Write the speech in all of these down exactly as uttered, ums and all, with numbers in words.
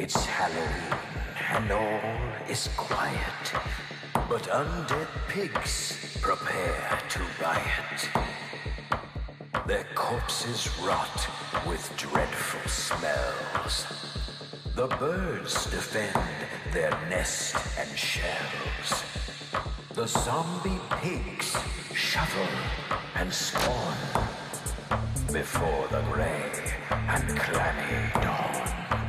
It's Halloween and all is quiet, but undead pigs prepare to riot. Their corpses rot with dreadful smells. The birds defend their nest and shells. The zombie pigs shuffle and spawn before the grey and clammy dawn.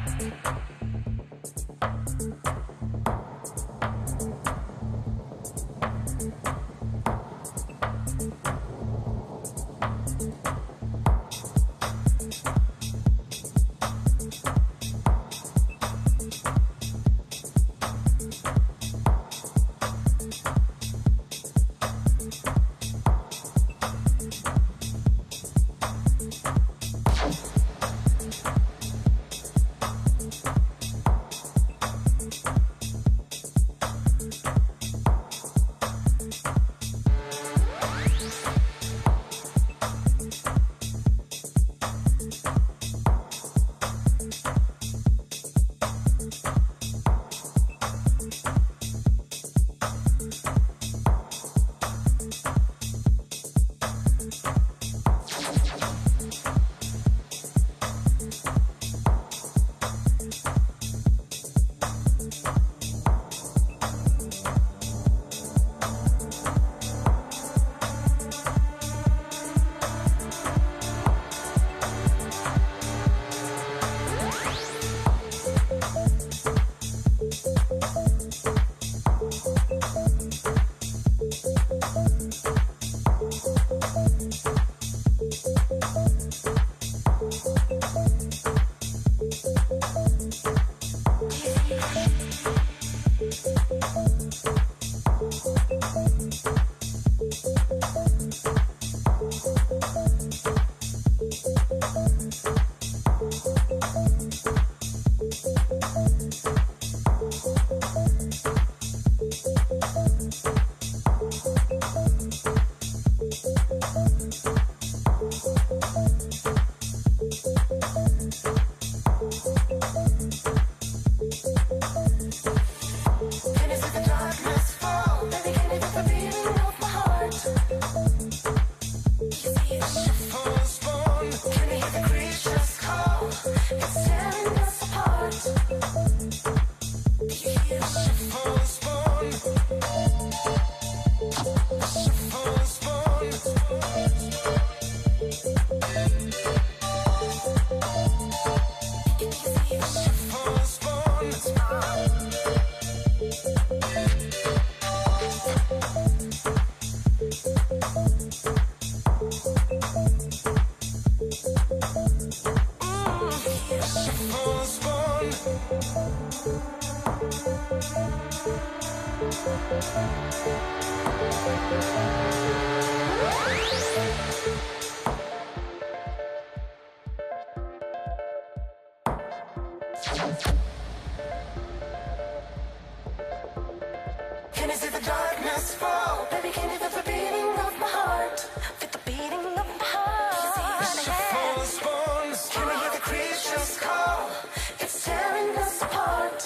Can you see the darkness fall? Baby, can you feel the beating of my heart? Feel the beating of my heart. The shuffle spawns. Can we hear the creatures call? It's tearing us apart.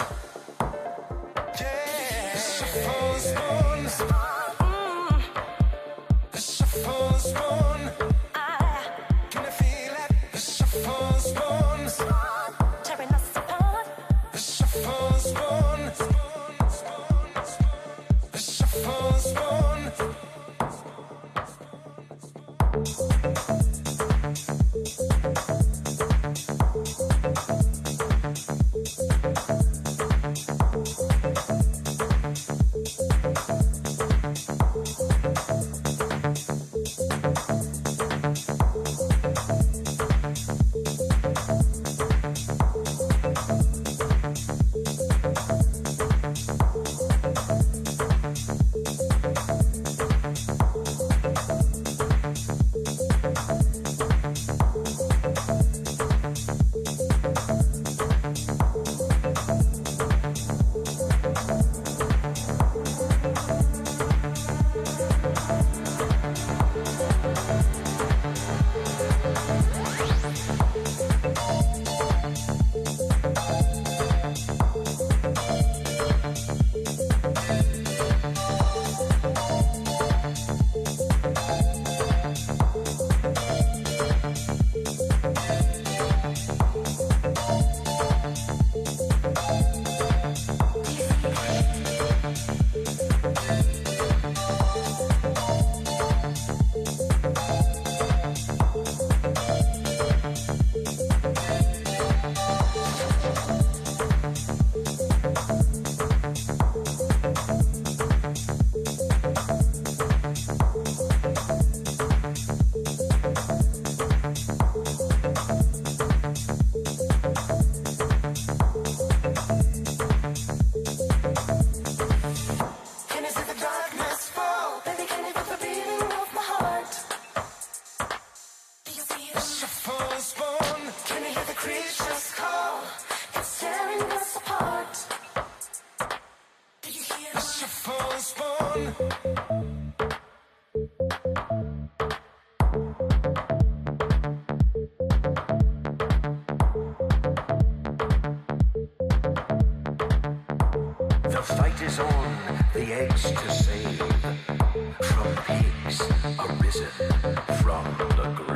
Yeah. The shuffle spawns. Mm. The shuffle spawn. I. Can you feel it? The shuffle spawns. Tearing us apart. The shuffle spawn. shuffle spawn. The fight is on, the edge to save from pigs arisen from the grave.